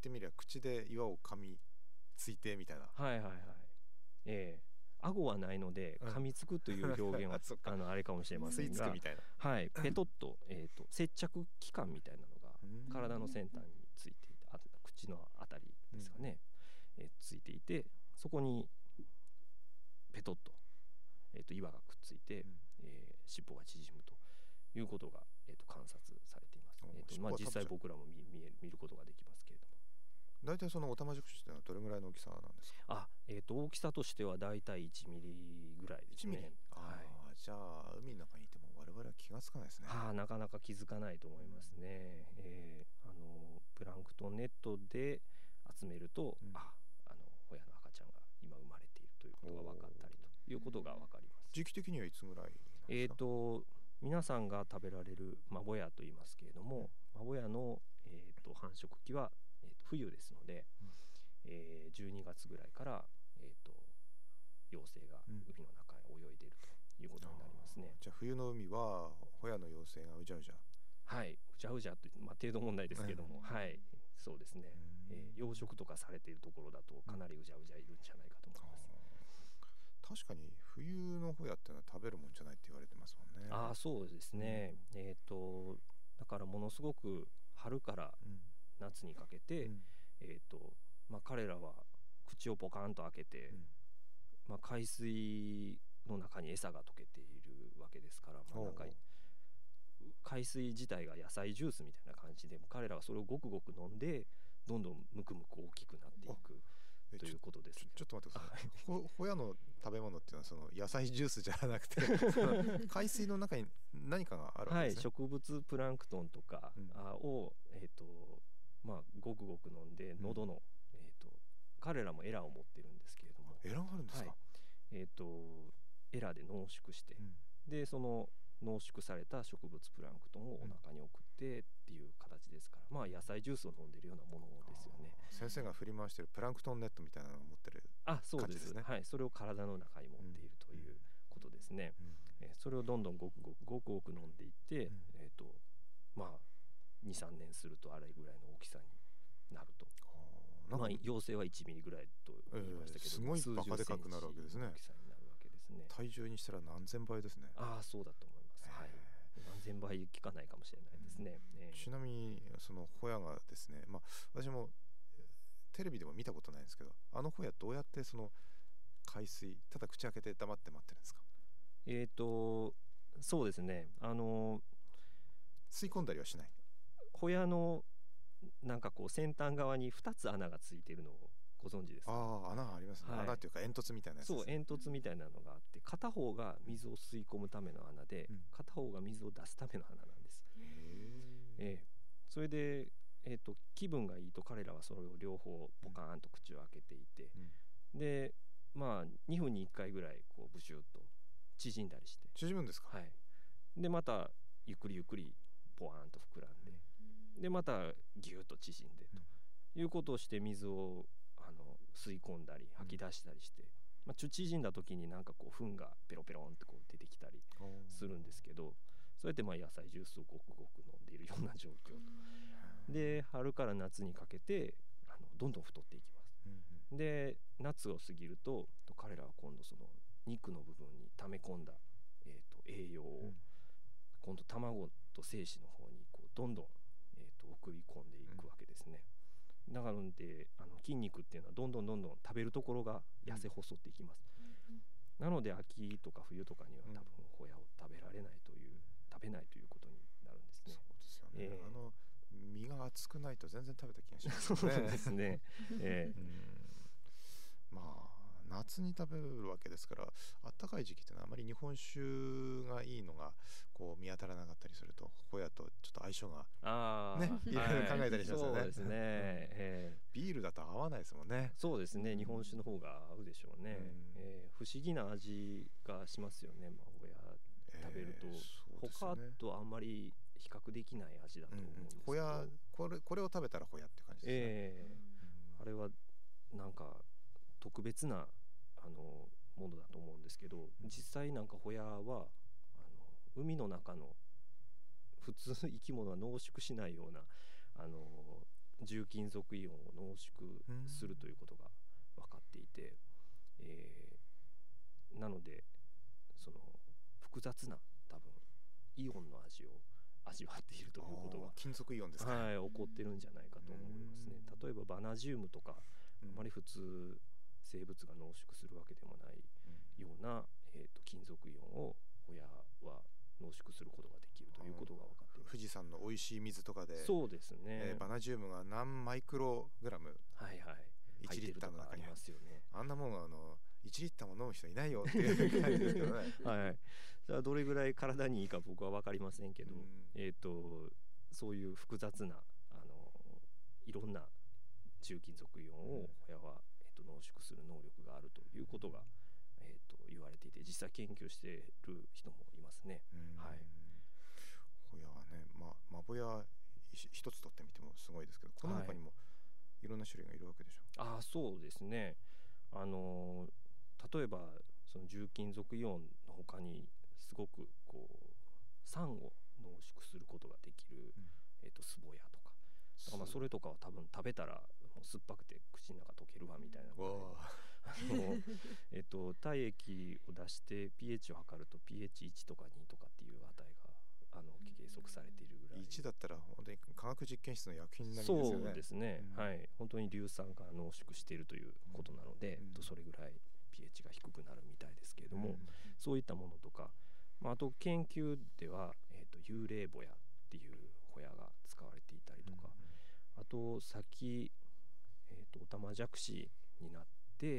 ってみりゃ口で岩を噛みついてみたいな。 はいはいはい。ええ顎はないので噛みつくという表現は、うん、あのあれかもしれませんが、 吸い付くみたいな、 はい、ペトッと、えーと接着器官みたいなのが体の先端についていて、あ口のあたりですかね、うんえー、ついていて、そこにペトッと、えーと岩がくっついて、うんえー、尻尾が縮むということが、えーと観察されています。えーとまあ、実際僕らも 見, 見, える見ることができますけれども。 大体そのオタマジャクシってのはどれぐらいの大きさなんですか？ あ、えー、と大きさとしては大体いちミリぐらいですね。いちミリ、 はい、じゃあ海の中にいても我々は気がつかないですね。 はあ、なかなか気づかないと思いますね。えー、あのプランクトンネットで集めると、うん、ああのホヤの赤ちゃんが今生まれているということが分かったりということが分かります。 時期的にはいつぐらいなんですか？ えー、と皆さんが食べられるマボヤと言いますけれども、うん、マボヤの、えー、と繁殖期は、えー、と冬ですので、うんえー、じゅうにがつぐらいから、えー、と幼生が海の中へ泳いでいるということになりますね。 うん、じゃあ冬の海はホヤの幼生がうじゃうじゃ、 はいうじゃうじゃと、まあ、程度問題ですけども、うん、はいそうですね、えー、養殖とかされているところだとかなりうじゃうじゃいるんじゃないかと思います。 確かに冬のホヤってのは食べるもんじゃないって言われてますもんね。 ああそうですね、うん、えー、とだからものすごく春から夏にかけて、うんえーとまあ、彼らは口をポカンと開けて、うんまあ、海水の中に餌が溶けているわけですから、まあ、なんか海水自体が野菜ジュースみたいな感じで彼らはそれをごくごく飲んでどんどんむくむく大きくなっていくということです、ね、 ちょ, ちょっと待ってくださいほホヤの食べ物っていうのはその野菜ジュースじゃなくて海水の中に何かがあるわけですね。 はい、植物プランクトンとかを、うんえーとまあ、ごくごく飲んで喉の、うんえーと彼らもエラを持ってるんですけれども、 エラがあるんですか？はいえー、とエラで濃縮して、うん、でその濃縮された植物プランクトンをお腹に送ってっていう形ですから、うん、まあ野菜ジュースを飲んでるようなものですよね。 先生が振り回してるプランクトンネットみたいなのを持ってる感じですね。あ、そうです、 はい、それを体の中に持っているということですね、うんえー、それをどんどんごくごくごくごく飲んでいって、うんえー、とまあ に,さん 年するとあれぐらいの大きさになると。まあ、幼生はいちミリぐらいと言いましたけど、 えー、すごいバカでかくなるわけですね。 大きさになるわけですね。 体重にしたら何千倍ですね。 ああそうだと思います、はい、何千倍効かないかもしれないですね、 うんえー、ちなみにそのホヤがですね、まあ、私もテレビでも見たことないんですけど、あのホヤどうやってその海水ただ口開けて黙って待ってるんですか？ えっ、ー、とそうですね、あの吸い込んだりはしない。 ホヤのなんかこう先端側にふたつ穴がついているのをご存知ですか？ ああ、穴がありますね、はい、穴っていうか煙突みたいなやつですね。 そう煙突みたいなのがあって片方が水を吸い込むための穴で、うん、片方が水を出すための穴なんです。へえー、それで、えーと、気分がいいと彼らはそれを両方ポカーンと口を開けていて、うん、でまあにふんにいっかいぐらいこうブシュッと縮んだりして。 縮むんですか？ はい。でまたゆっくりゆっくりポワーンと膨らんで、うん、でまたギュッと縮んでということをして水をあの吸い込んだり吐き出したりして、うんまあ、縮んだ時になんかこう糞がペロペロンってこう出てきたりするんですけど、そうやってまあ野菜ジュースをごくごく飲んでいるような状況と、うん、で春から夏にかけてあのどんどん太っていきます、うん、で夏を過ぎると彼らは今度その肉の部分に溜め込んだ、えー、と栄養を、うん、今度卵と精子の方にこうどんどん、えー、と送り込んでいくわけですね、うん、だからであの筋肉っていうのはどんどんどんどん食べるところが痩せ細っていきます、うん、なので秋とか冬とかには多分ホヤを食べられないという、うん、食べないということになるんですね。 そうですよね、えー、あの身が厚くないと全然食べた気がしますね。 そうですね、えー、 うん、まあ夏に食べるわけですから、あったかい時期ってのはあまり日本酒がいいのがこう見当たらなかったりすると、ホヤとちょっと相性があね、いろいろ考えたりしますよね。 そうですね、えー、 ビールだと合わないですもんね。 そうですね、日本酒の方が合うでしょうね、うんえー、不思議な味がしますよね、まあ、ホヤ食べると、えーね、他とあんまり比較できない味だと思うんですけど、 ホヤこれ、これを食べたらホヤって感じですね、 えー、あれはなんか特別なあのものだと思うんですけど、実際なんかホヤはあの海の中の普通生き物は濃縮しないようなあの重金属イオンを濃縮するということが分かっていて、えー、なのでその複雑な多分イオンの味を味わっているということが金属イオンですか、 はい、起こってるんじゃないかと思いますね。例えばバナジウムとか、あまり普通生物が濃縮するわけでもないような、えー、と金属イオンをホヤは濃縮することができるということが分かっています。 富士山の美味しい水とかでそうですね、 えー、バナジウムが何マイクログラム、 はいはい、 いちリッターの中にありますよね。 あんなもんはあのいちリッターも飲む人いないよっていう感じですけどねはい、じゃあどれぐらい体にいいか僕は分かりませんけど、 うん、 えー、とそういう複雑なあのいろんな重金属イオンをホヤは、えー、と濃縮する能力があるということが、えー、と言われていて、実際研究している人もいますね。 うん、 はい、 ホヤはね、まあ、マボヤ一つ取ってみてもすごいですけど、この他にもいろんな種類がいるわけでしょ。 はい、あそうですね、あの例えばその重金属イオンの他にすごくこう酸を濃縮することができる、うんえー、とスボヤとか、だからまあそれとかは多分食べたらもう酸っぱくて口の中溶けるわみたいなことで、あの、えー、と体液を出して pH を測ると ピーエイチいち とかにとかっていう値があの計測されているぐらい。 いちだったら本当に化学実験室の薬品になりますよね。 そうですね、うん、はい、本当に硫酸が濃縮しているということなので、うん、とそれぐらい pH が低くなるみたいですけれども、うん、そういったものとか、まあ、あと研究では、えー、と幽霊ボヤっていうホヤが使われていたりとか、うん、あと先、えー、とオタマジャクシになって、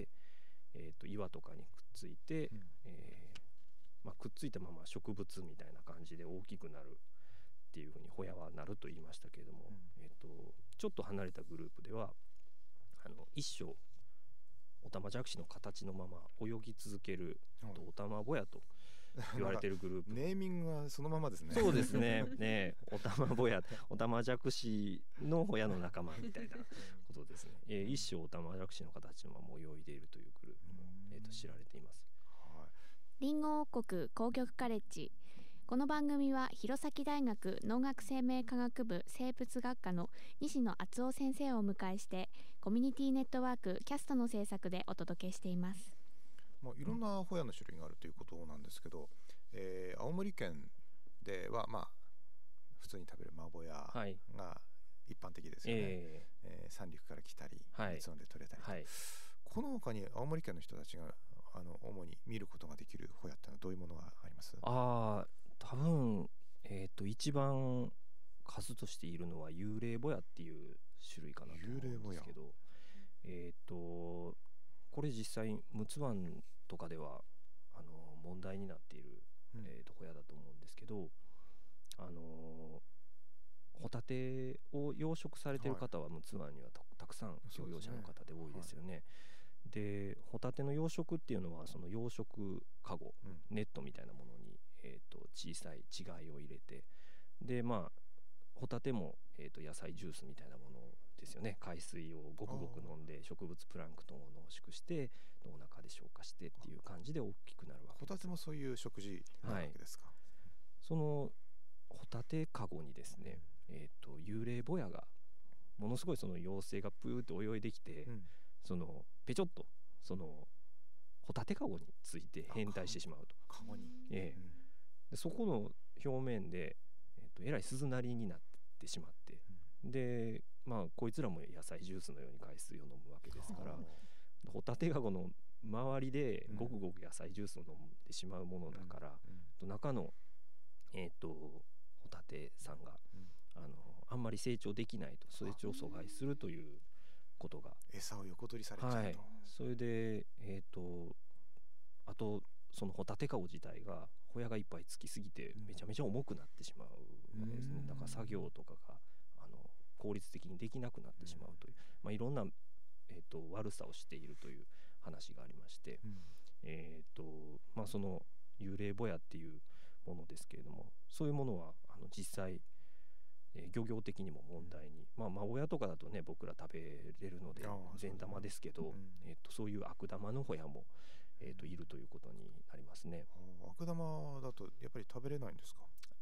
えー、と岩とかにくっついて、うんえーまあ、くっついたまま植物みたいな感じで大きくなるっていうふうにホヤはなると言いましたけれども、うんえー、とちょっと離れたグループではあの一生オタマジャクシの形のまま泳ぎ続ける、うん、とオタマボヤと言われているグループネーミングはそのままですね。 そうですねねオタマボヤオタマジャクシのホヤの仲間みたいなことですね、えー、一生オタマジャクシの形のまま泳いでいるというグループも、えー、と知られています。 リンゴ王国工業カレッジ。この番組は弘前大学農学生命科学部生物学科の西野敦夫先生をお迎えしてコミュニティネットワークキャストの制作でお届けしています。 まあ、いろんなホヤの種類があるということなんですけど、えー、青森県ではまあ普通に食べるマボヤが一般的ですよね、えーえー、三陸から来たり熱温で取れたりと、はい、この他に青森県の人たちがあの主に見ることができるホヤってのはどういうものがあります？ あ多分、えー、と一番数としているのは幽霊ボヤっていう種類かなと思うんですけど、えー、とこれ実際陸奥湾とかではあの問題になっている、うんえー、とホヤだと思うんですけど、あのホタテを養殖されている方は陸奥湾には た, たくさん漁業者の方で多いですよね。でホタテの養殖っていうのはその養殖カゴ、うん、ネットみたいなものに、えー、と小さい稚貝を入れて、でまあホタテも、えー、と野菜ジュースみたいなものですよね。海水をごくごく飲んで植物プランクトンを濃縮してお腹で消化してっていう感じで大きくなるわけです。 ホタテもそういう食事なわけですか？はい、 そのホタテカゴにですね、えー、と幽霊ボヤがものすごいその幼生がプーッと泳いできて、うん、そのペチョッとそのホタテカゴについて変態してしまうと。 カゴに、 ええうん、でそこの表面で、えー、とえらい鈴なりになってしまって、うん、でまあこいつらも野菜ジュースのように海水を飲むわけですから、ホタテカゴの周りでごくごく野菜ジュースを飲んでしまうものだから、うん、中の、えー、とホタテさんが、うん、あのあんまり成長できないと、成長阻害するということが餌を横取りされちゃうと、はい、 それで、えー、とあとそのホタテカゴ自体がホヤがいっぱいつきすぎてめちゃめちゃ重くなってしまうわけですね。だから作業とかがあの効率的にできなくなってしまうという、まあ、いろんな、えー、と悪さをしているという話がありまして、うんえーとまあ、その幽霊ボヤっていうものですけれども、そういうものはあの実際えー、漁業的にも問題に、まあマボヤとかだとね僕ら食べれるので善玉ですけど、そう、うんえー、とそういう悪玉のホヤも、えー、といるということになりますね。 悪玉だとやっぱり食べれないんですか？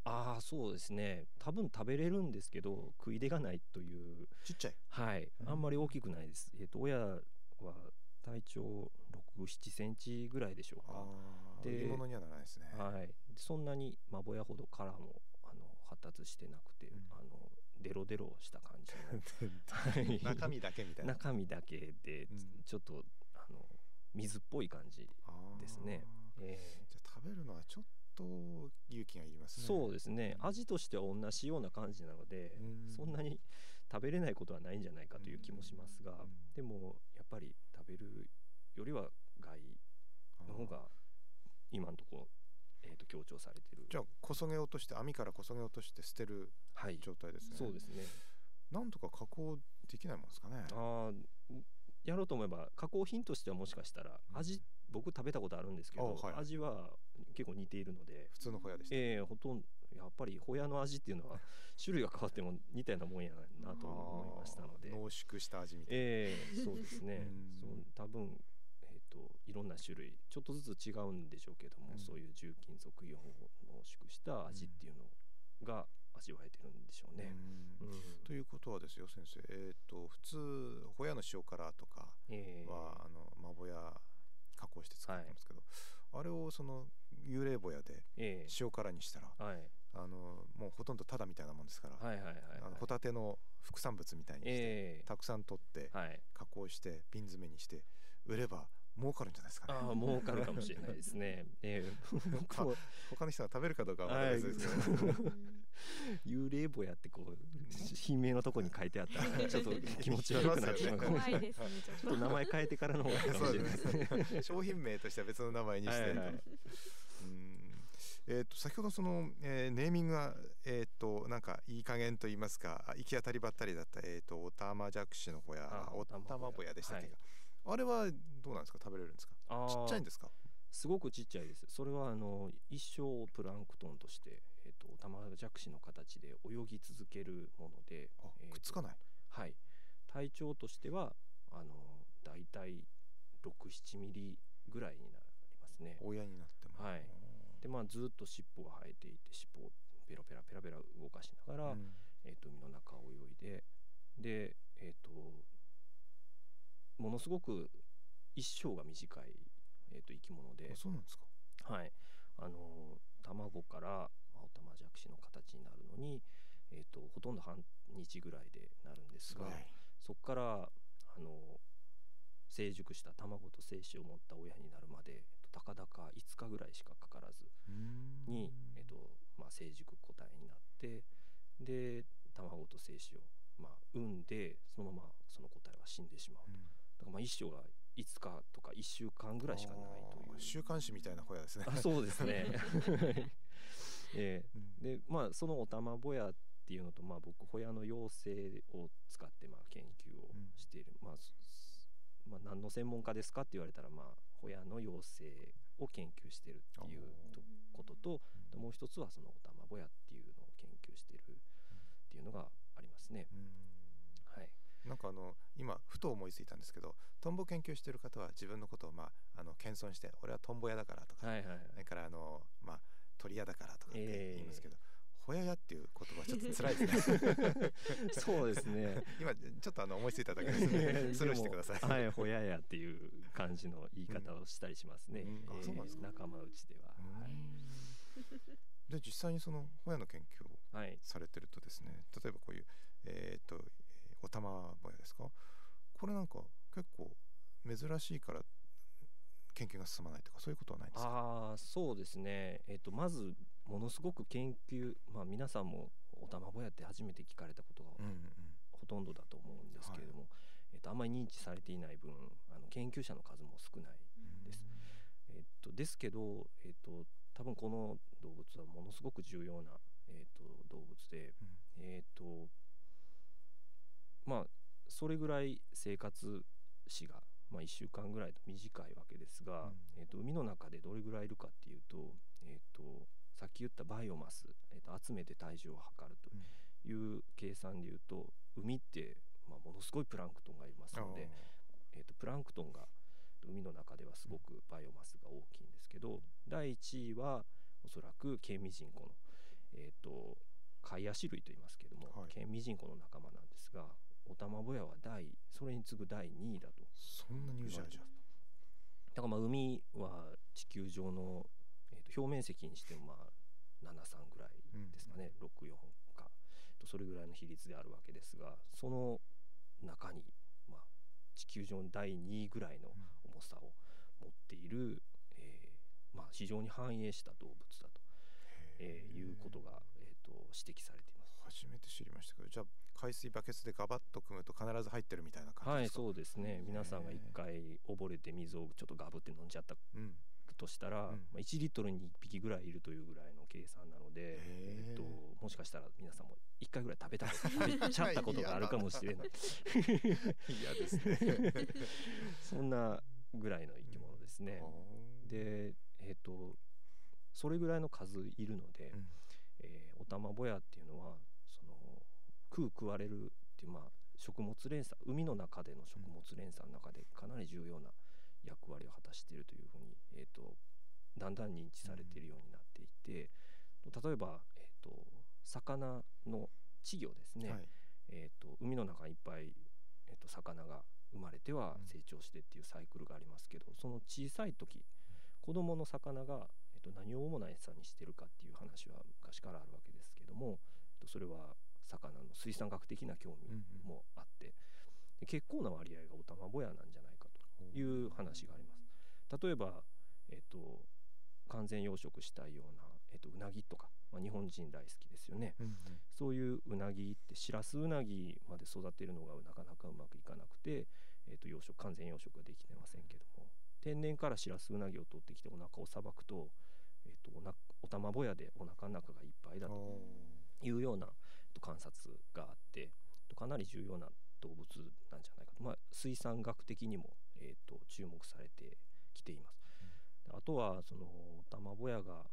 ああそうですね、多分食べれるんですけど食い出がないという。 ちっちゃい。 はい、あんまり大きくないです。えっと親は体長ろく、ななセンチぐらいでしょうか。 で、売り物にはならないですね。 はい、そんなにマボヤほど殻もあの発達してなくて、うん、あのデロデロした感じの中身だけみたいな。 中身だけで、うん、ちょっとあの水っぽい感じですね。えー、 じゃあ食べるのはちょっと勇気がいりますね。 そうですね、味としては同じような感じなので、うん、そんなに食べれないことはないんじゃないかという気もしますが、うん、でもやっぱり食べるよりは害の方が今のところ、えー、と強調されてる。 じゃあこそげ落として、網からこそげ落として捨てる状態ですね。 はい、そうですね。 なんとか加工できないもんですかね。 あやろうと思えば加工品としてはもしかしたら味、うん、僕食べたことあるんですけど、はい、味は結構似ているので。 普通のホヤでした、 えー、ほとんどやっぱりホヤの味っていうのは種類が変わっても似たようなもんやなと思いましたので。 濃縮した味みたいな。 えー、そうですねそう多分、えー、といろんな種類ちょっとずつ違うんでしょうけども、うん、そういう重金属イオンを濃縮した味っていうのが味わえてるんでしょうね。 うんうん、ということはですよ先生、えー、と普通ホヤの塩辛とかは、えー、あのマボヤ加工して作ってますけど、はい、あれをその幽霊ボヤで塩辛にしたら、えーはい、あのもうほとんどタダみたいなもんですから、はいはいはいはい、あのホタテの副産物みたいにして、えー、たくさん取って加工して瓶詰めにして売れば儲かるんじゃないですかね。 ああ儲かるかもしれないですね。えー、僕も他の人が食べるかどうかはまだ別ですけど、はい、 幽霊ボヤってこう品名のとこに書いてあったらちょっと気持ち悪くなってしまうかもしれない。ちょっと名前変えてからの方がいいかもしれないですね。 商品名としては別の名前にして、はいはい、うんえー、と先ほどその、えー、ネーミングが、えー、となんかいい加減と言いますか行き当たりばったりだった、えー、とオタマジャクシのホヤ、オタマボヤでしたっけ、はい、あれはどうなんですか、食べれるんですか。ちっちゃいんですか。 すごくちっちゃいです。それはあの一生プランクトンとして、えー、とオタマジャクシの形で泳ぎ続けるもので、 あ、えー、くっつかない。 はい、体長としてはあのだいたいろく、ななミリぐらいになりますね。 親になっても。 はい。でまあずっと尻尾が生えていて尻尾をペロペラペラペラ動かしながら、うん、えー、と海の中を泳いででえっ、ー、とものすごく一生が短い、えー、と生き物で。 あ、そうなんですか。 はい。あの卵から、まあ、オタマジャクシの形になるのに、えー、とほとんど半日ぐらいでなるんですが、そこからあの成熟した卵と精子を持った親になるまでたかだかいつかぐらいしかかからずに、えーとまあ、成熟個体になってで卵と精子を、まあ、産んでそのままその個体は死んでしまうと、うん、だからまあ一生がいつかとかいっしゅうかんぐらいしかないという週刊誌みたいなホヤですね。 あ、そうですね、えーうん、でまあそのオタマボヤっていうのと、まあ、僕ホヤの幼生を使ってまあ研究をしている、うん、まあまあ、何の専門家ですかって言われたら、まあ、ホヤの幼生を研究しているっていうことと、うん、もう一つはそのオタマボヤっていうのを研究しているっていうのがありますね。うん、はい、 なんかあの今ふと思いついたんですけど、トンボ研究している方は自分のことを、まあ、あの謙遜して俺はトンボ屋だからとか、はいはいはい、それからあの、まあ、鳥屋だからとかって言いますけど、えーホヤヤっていう言葉ちょっと辛いですね。 そうですね。 今ちょっとあの思いついただけですね。スルーしてください。 はい、ホヤヤっていう感じの言い方をしたりしますね。うんうん、あ、そうなんですか。 仲間内では。はい、 で実際にそのホヤの研究をされてるとですね、はい、例えばこういうえっ、ー、とオタマボヤですか。これなんか結構珍しいから研究が進まないとかそういうことはないんですか。 ああ、そうですね。えっ、ー、とまずものすごく研究、まあ、皆さんもオタマボヤって初めて聞かれたことがほとんどだと思うんですけれども、うんうん、えー、とあんまり認知されていない分あの研究者の数も少ないです。うん、えー、とですけど、えー、と多分この動物はものすごく重要な、えー、と動物で、うん、えー、とまあそれぐらい生活史が、まあ、いっしゅうかんぐらいと短いわけですが、うん、えー、と海の中でどれぐらいいるかっていうと、えー、とさっき言ったバイオマス、えー、と集めて体重を測るという計算でいうと、海って、まあ、ものすごいプランクトンがいますので、えー、とプランクトンが海の中ではすごくバイオマスが大きいんですけど、だいいちいはおそらくケイミジンコの、 えー、とカイアシ類と言いますけども、 はい、 ケンミジンコの仲間なんですが、オタマボヤは第それに次ぐだいにいだと。 そんなにうじゃうじゃだからまあ海は地球上の、えー、と表面積にしてもまあななさんぐらいですかね、うん、ろくよんかそれぐらいの比率であるわけですが、その中に、まあ、地球上のだいにいぐらいの重さを持っている、うんえーまあ、非常に繁栄した動物だと、えー、いうことが、えー、と指摘されています。 初めて知りましたけど、じゃあ海水バケツでガバッと汲むと必ず入ってるみたいな感じですか？ はい、そうですね。皆さんがいっかい溺れて水をちょっとガブって飲んじゃったとしたら、うんまあ、いちリットルにいっぴきぐらいいるというぐらいの計算なので、えー、ともしかしたら皆さんもいっかいぐらい食べたこと食べちゃったことがあるかもしれない嫌ですねそんなぐらいの生き物ですね、うん、で、えー、とそれぐらいの数いるので、うんえー、オタマボヤっていうのはその食う食われるっていう、まあ、食物連鎖、海の中での食物連鎖の中でかなり重要な役割を果たしているというふうに、えー、とだんだん認知されているようになっていて、うん、例えば、えー、と魚の稚魚ですね、はいえー、と海の中にいっぱい、えー、と魚が生まれては成長してっていうサイクルがありますけど、その小さい時、子供の魚が、えー、と何を主な餌にしてるかっていう話は昔からあるわけですけども、えー、とそれは魚の水産学的な興味もあって、で結構な割合がオタマボヤなんじゃないかという話があります。例えば、えー、と完全養殖したいような、えー、とうなぎとか、まあ、日本人大好きですよね、うんうん、そういううなぎってシラスウナギまで育てるのがなかなかうまくいかなくて、えー、と養殖完全養殖ができてませんけども、天然からシラスウナギを取ってきてお腹をさばくと、えー、とおなおたまぼやでお腹の中がいっぱいだというような観察があって、かなり重要な動物なんじゃないかと、まあ、水産学的にも、えー、と注目されてきています。あとはそのオタマボヤが、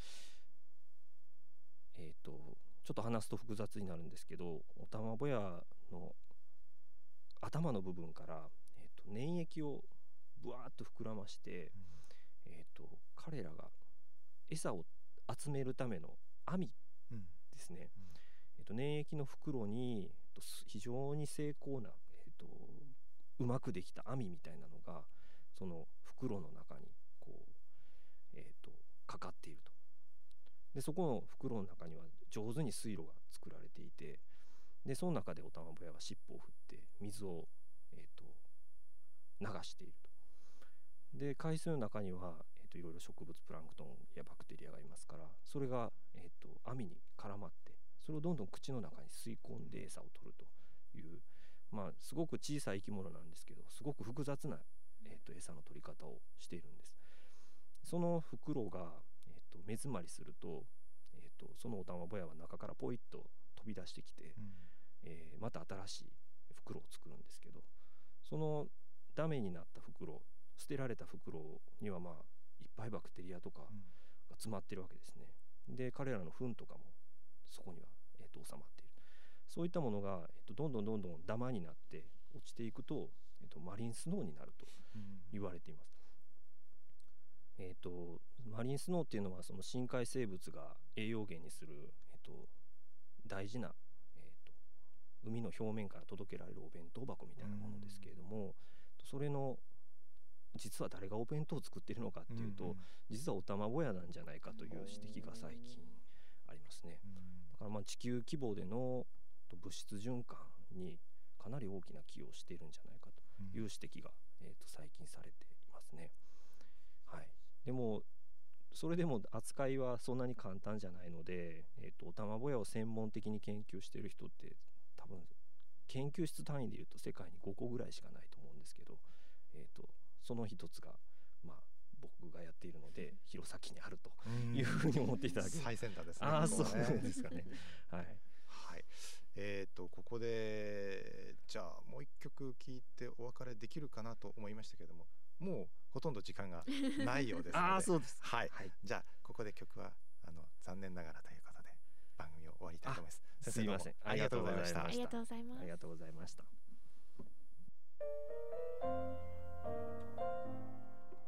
えー、とちょっと話すと複雑になるんですけど、オタマボヤの頭の部分から、えー、と粘液をぶわーっと膨らまして、うんえー、と彼らが餌を集めるための網ですね、うんうんえー、と粘液の袋に非常に精巧な、えー、とうまくできた網みたいなのがその袋の中にこう、えー、とかかっていると。でそこの袋の中には上手に水路が作られていて、でその中でオタマボヤは尻尾を振って水を、えー、と流していると。で海水の中には、えー、といろいろ植物プランクトンやバクテリアがいますから、それが、えー、と網に絡まってそれをどんどん口の中に吸い込んで餌を取るという、まあ、すごく小さい生き物なんですけど、すごく複雑な、えー、と餌の取り方をしているんです。その袋が、えー、と目詰まりすると、えー、とそのオタマボヤは中からポイッと飛び出してきて、うんえー、また新しい袋を作るんですけど、そのダメになった袋、捨てられた袋にはまあいっぱいバクテリアとかが詰まってるわけですね。で彼らの糞とかもそこには、えー、と収まっている。そういったものが、えー、とどんどんどんどんダマになって落ちていくと、えー、とマリンスノーになると言われています。うんえー、とマリンスノーっていうのはその深海生物が栄養源にする、えー、と大事な、えー、と海の表面から届けられるお弁当箱みたいなものですけれども、うん、それの実は誰がお弁当を作っているのかっていうと、うんうん、実はオタマボヤなんじゃないかという指摘が最近ありますね。だからまあ地球規模での物質循環にかなり大きな寄与をしているんじゃないかという指摘が、うんえー、と最近されていますね。はい、でもそれでも扱いはそんなに簡単じゃないので、えー、とオタマボヤを専門的に研究している人って多分研究室単位でいうと世界にごこぐらいしかないと思うんですけど、えー、とその一つが、まあ、僕がやっているので弘前にあるというふうに思っていただける。 最先端ですね。 ああ、そうですかね。はい。 はい。えっとここでじゃあもう一曲聴いてお別れできるかなと思いましたけども、もうほとんど時間がないようですので、 ああそうです。 はい。はい、じゃあここで曲はあの残念ながらということで番組を終わりたいと思います。 すみません。 ありがとうございました。 ありがとうございます。 ありがとうございました。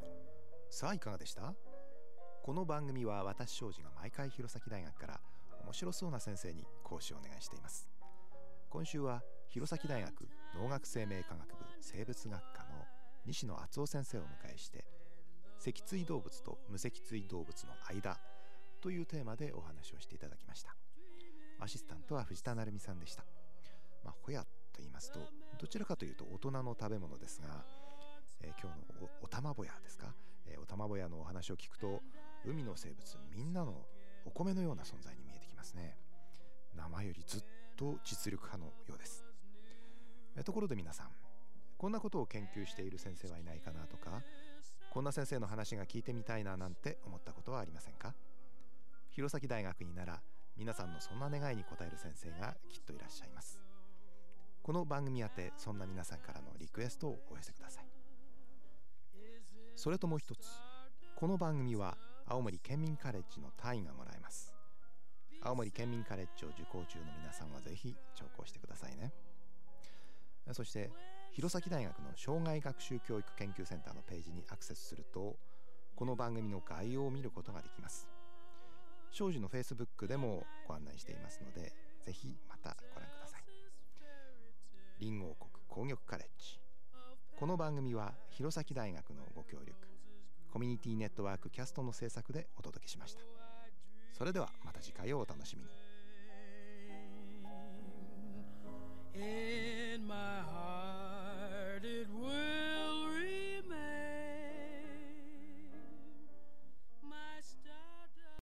さあいかがでした？この番組は私庄司が毎回弘前大学から面白そうな先生に講師をお願いしています。今週は弘前大学農学生命科学部生物学科の西野敦夫先生をお迎えして、脊椎動物と無脊椎動物の間というテーマでお話をしていただきました。アシスタントは藤田成美さんでした。まあ、ホヤと言いますとどちらかというと大人の食べ物ですが、えー、今日の お, おたまぼやですか、えー、おたまぼやのお話を聞くと、海の生物みんなのお米のような存在に見えてきますね。生よりずっと実力派のようです。えー、ところで皆さん、こんなことを研究している先生はいないかなとか、こんな先生の話が聞いてみたいななんて思ったことはありませんか？弘前大学になら皆さんのそんな願いに応える先生がきっといらっしゃいます。この番組宛て、そんな皆さんからのリクエストをお寄せください。それともう一つ、この番組は青森県民カレッジの単位がもらえます。青森県民カレッジを受講中の皆さんはぜひ聴講してくださいね。そして弘前大学の生涯学習教育研究センターのページにアクセスすると、この番組の概要を見ることができます。庄司の Facebook でもご案内していますので、ぜひまたご覧ください。リンゴ王国紅玉カレッジ。この番組は弘前大学のご協力、コミュニティネットワークキャストの制作でお届けしました。それではまた次回をお楽しみに。